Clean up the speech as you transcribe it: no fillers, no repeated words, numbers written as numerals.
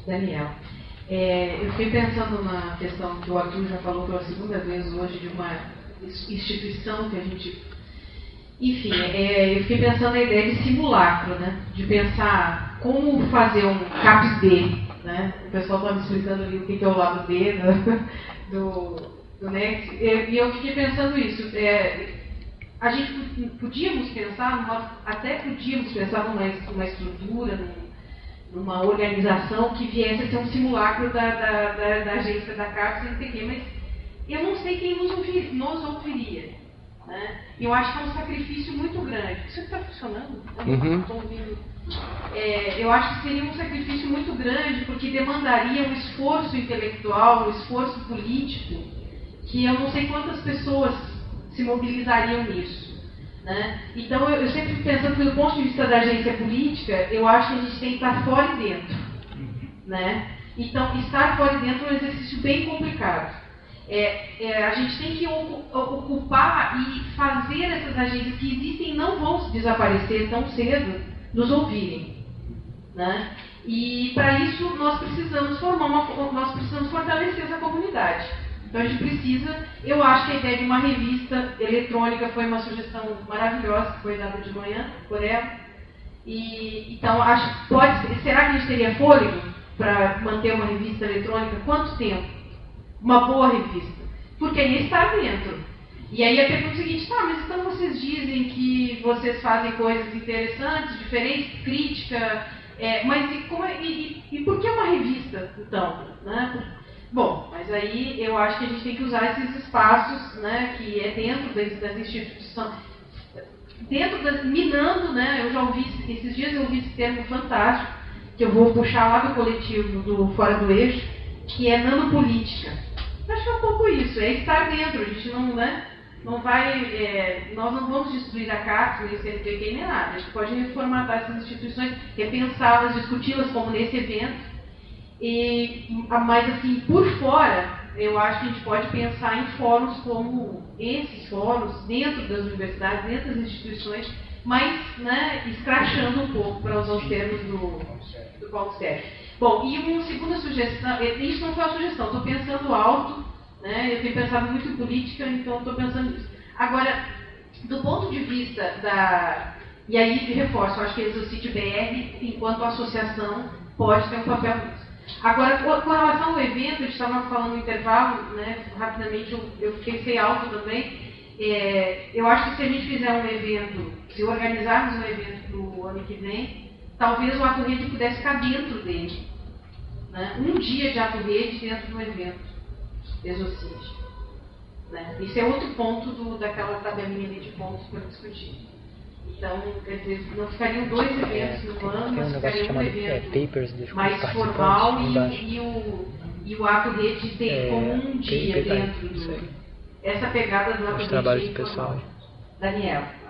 Daniel, eu fiquei pensando na questão que o Arthur já falou pela segunda vez hoje, de uma instituição que a gente... Enfim, eu fiquei pensando na ideia de simulacro, né? De pensar como fazer um CAPS-D, né? O pessoal estava me explicando ali o que é o lado D do NEX, e eu fiquei pensando isso. A gente podíamos pensar, até podíamos pensar numa estrutura, numa organização que viesse a ser um simulacro da agência da CAPES, não sei o quê, mas eu não sei quem nos ouviria. Né? Eu acho que é um sacrifício muito grande. Isso está funcionando? Estou ouvindo. Eu acho que seria um sacrifício muito grande, porque demandaria um esforço intelectual, um esforço político, que eu não sei quantas pessoas se mobilizariam nisso. Né? Então, eu sempre fico pensando, pelo ponto de vista da agência política, eu acho que a gente tem que estar fora e dentro. Né? Então, estar fora e dentro é um exercício bem complicado. A gente tem que ocupar e fazer essas agências que existem, não vão desaparecer tão cedo, nos ouvirem. Né? E, para isso, nós precisamos fortalecer essa comunidade. Então, a gente precisa, eu acho que a ideia de uma revista eletrônica foi uma sugestão maravilhosa, que foi dada de manhã por ela. Então, será que a gente teria fôlego para manter uma revista eletrônica? Quanto tempo? Uma boa revista. Porque aí está dentro. E aí a pergunta é a seguinte, mas então vocês dizem que vocês fazem coisas interessantes, diferentes, crítica, mas e por que uma revista, então? Né? Bom, mas aí eu acho que a gente tem que usar esses espaços, né, que é dentro das instituições, minando, né, eu já ouvi, esses dias eu ouvi esse termo fantástico, que eu vou puxar lá do coletivo do Fora do Eixo, que é nanopolítica. Acho que é um pouco isso, é estar dentro, a gente não vai, nós não vamos destruir a CAPES, nem o CNPq, nem nada, a gente pode reformatar essas instituições, repensá-las, discuti-las como nesse evento. Mas assim, por fora, eu acho que a gente pode pensar em fóruns como esses fóruns, dentro das universidades, dentro das instituições, mas, né, escrachando um pouco, para usar os termos do Paulo Sérgio. Bom, e uma segunda sugestão, isso não foi uma sugestão, estou pensando alto, né, eu tenho pensado muito em política, então estou pensando nisso. Agora, do ponto de vista e aí reforço, eu acho que a Exocite BR, enquanto associação, pode ter um papel nisso. Agora, com relação ao evento, a gente estava falando no intervalo, né, rapidamente eu pensei alto também. Eu acho que se a gente fizer um evento, se organizarmos um evento para o ano que vem, talvez o Ato Rede pudesse ficar dentro dele. Né? Um dia de Ato Rede dentro do evento Exocite. Né? Isso é outro ponto daquela tabelinha de pontos para discutir. Então, quer dizer, não ficariam dois eventos no ano, mas ficaria um evento mais formal e o Ato Rede ter como um dia dentro do... Essa pegada do Ato Rede trabalho pessoal. Daniel.